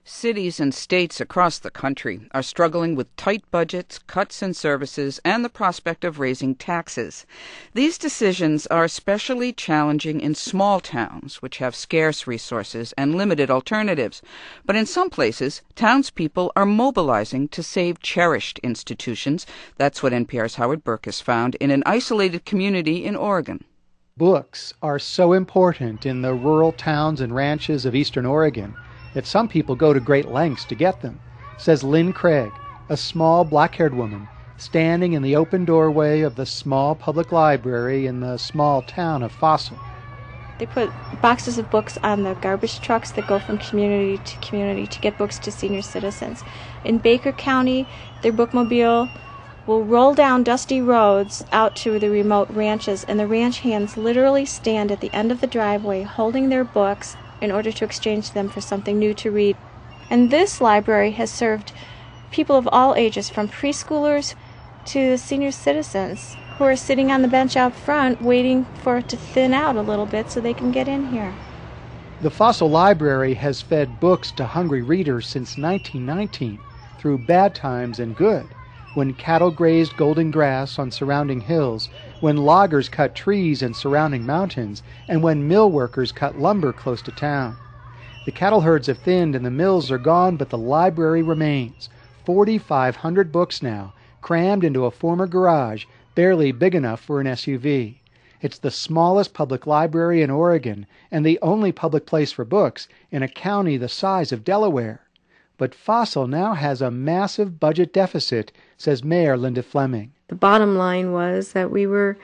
Cities and states across the country are struggling with tight budgets, cuts in services, and the prospect of raising taxes. These decisions are especially challenging in small towns, which have scarce resources and limited alternatives. But in some places, townspeople are mobilizing to save cherished institutions. That's what NPR's Howard Burke has found in an isolated community in Oregon. Books are so important in the rural towns and ranches of eastern Oregon that some people go to great lengths to get them, says Lynn Craig, a small black-haired woman standing in the open doorway of the small public library in the small town of Fossil. They put boxes of books on the garbage trucks that go from community to get books to senior citizens. In Baker County, their bookmobile will roll down dusty roads out to the remote ranches, and the ranch hands literally stand at the end of the driveway holding their books in order to exchange them for something new to read. And this library has served people of all ages, from preschoolers to senior citizens, who are sitting on the bench out front waiting for it to thin out a little bit so they can get in here. The Fossil Library has fed books to hungry readers since 1919, through bad times and good, when cattle grazed golden grass on surrounding hills, when loggers cut trees in surrounding mountains, and when mill workers cut lumber close to town. The cattle herds have thinned and the mills are gone, but the library remains. 4,500 books now, crammed into a former garage, barely big enough for an SUV. It's the smallest public library in Oregon, and the only public place for books in a county the size of Delaware. But Fossil now has a massive budget deficit, says Mayor Linda Fleming. The bottom line was that we were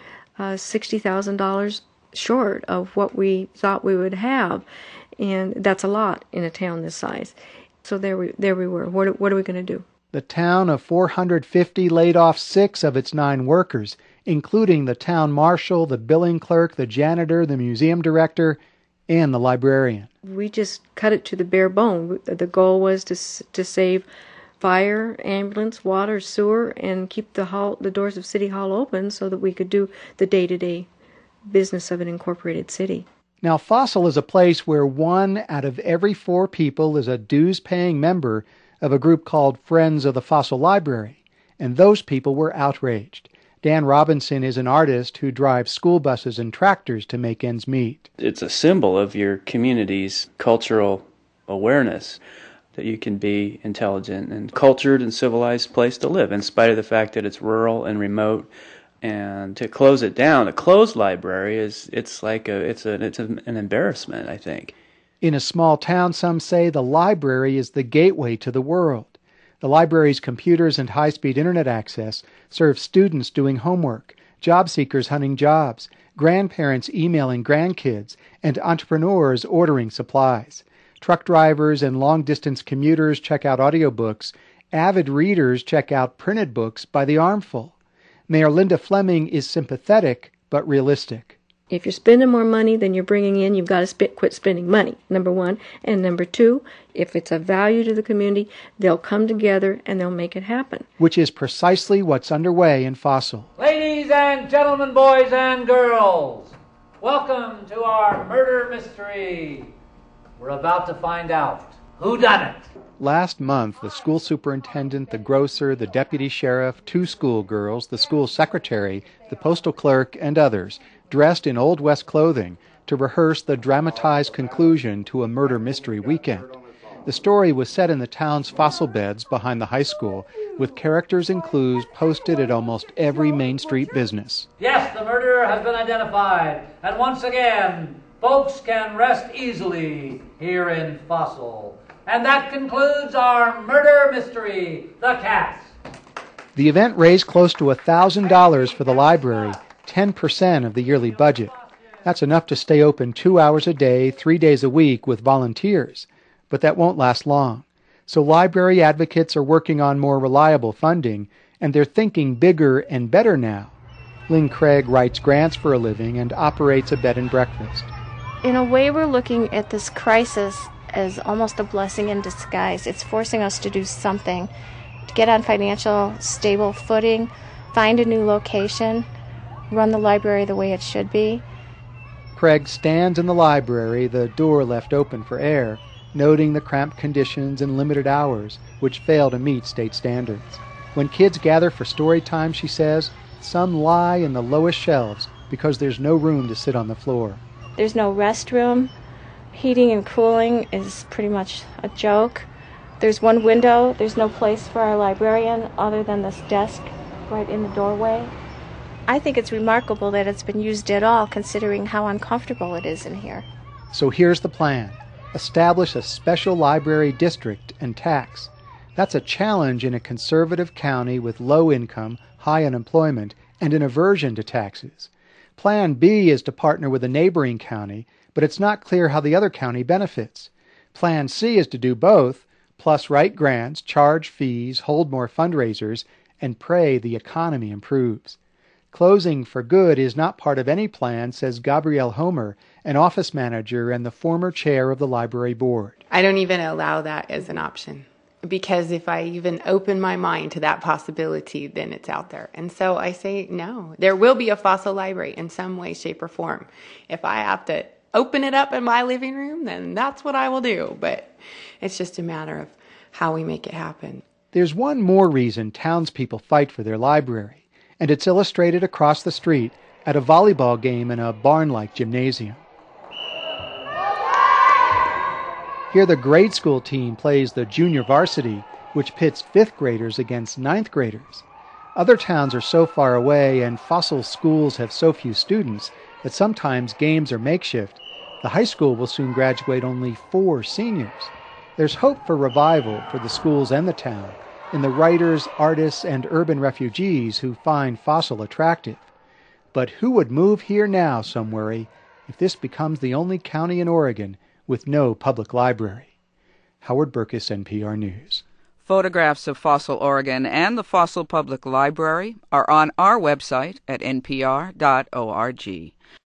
$60,000 short of what we thought we would have, and that's a lot in a town this size. So there we were. What are we going to do? The town of 450 laid off 6 of its 9 workers, including the town marshal, the billing clerk, the janitor, the museum director, and the librarian. We just cut it to the bare bone. The goal was to save fire, ambulance, water, sewer, and keep the doors of City Hall open so that we could do the day-to-day business of an incorporated city. Now, Fossil is a place where 1 out of every 4 people is a dues-paying member of a group called Friends of the Fossil Library, and those people were outraged. Dan Robinson is an artist who drives school buses and tractors to make ends meet. It's a symbol of your community's cultural awareness that you can be intelligent and cultured and civilized place to live, in spite of the fact that it's rural and remote. And to close it down, a closed library it's an embarrassment, I think. In a small town, some say the library is the gateway to the world. The library's computers and high-speed internet access serve students doing homework, job seekers hunting jobs, grandparents emailing grandkids, and entrepreneurs ordering supplies. Truck drivers and long-distance commuters check out audiobooks. Avid readers check out printed books by the armful. Mayor Linda Fleming is sympathetic but realistic. If you're spending more money than you're bringing in, you've got to quit spending money, number 1. And number 2, if it's a value to the community, they'll come together and they'll make it happen. Which is precisely what's underway in Fossil. Ladies and gentlemen, boys and girls, welcome to our murder mystery. We're about to find out who done it. Last month, the school superintendent, the grocer, the deputy sheriff, 2 schoolgirls, the school secretary, the postal clerk, and others dressed in Old West clothing to rehearse the dramatized conclusion to a murder mystery weekend. The story was set in the town's fossil beds behind the high school, with characters and clues posted at almost every Main Street business. Yes, the murderer has been identified, and once again, folks can rest easily here in Fossil. And that concludes our murder mystery, The Cats. The event raised close to $1,000 for the library, 10% of the yearly budget. That's enough to stay open 2 hours a day, 3 days a week with volunteers. But that won't last long. So library advocates are working on more reliable funding, and they're thinking bigger and better now. Lynn Craig writes grants for a living and operates a bed and breakfast. In a way, we're looking at this crisis as almost a blessing in disguise. It's forcing us to do something, to get on financial stable footing, find a new location, run the library the way it should be. Craig stands in the library, the door left open for air, noting the cramped conditions and limited hours, which fail to meet state standards. When kids gather for story time, she says, some lie in the lowest shelves because there's no room to sit on the floor. There's no restroom. Heating and cooling is pretty much a joke. There's one window. There's no place for our librarian other than this desk right in the doorway. I think it's remarkable that it's been used at all, considering how uncomfortable it is in here. So here's the plan. Establish a special library district and tax. That's a challenge in a conservative county with low income, high unemployment, and an aversion to taxes. Plan B is to partner with a neighboring county, but it's not clear how the other county benefits. Plan C is to do both, plus write grants, charge fees, hold more fundraisers, and pray the economy improves. Closing for good is not part of any plan, says Gabrielle Homer, an office manager and the former chair of the library board. I don't even allow that as an option, because if I even open my mind to that possibility, then it's out there. And so I say no. There will be a Fossil library in some way, shape, or form. If I have to open it up in my living room, then that's what I will do. But it's just a matter of how we make it happen. There's one more reason townspeople fight for their library, and it's illustrated across the street at a volleyball game in a barn-like gymnasium. Here the grade school team plays the junior varsity, which pits 5th graders against 9th graders. Other towns are so far away and Fossil schools have so few students that sometimes games are makeshift. The high school will soon graduate only 4 seniors. There's hope for revival for the schools and the town in the writers, artists, and urban refugees who find Fossil attractive. But who would move here now, some worry, if this becomes the only county in Oregon with no public library? Howard Burkus, NPR News. Photographs of Fossil, Oregon and the Fossil Public Library are on our website at npr.org.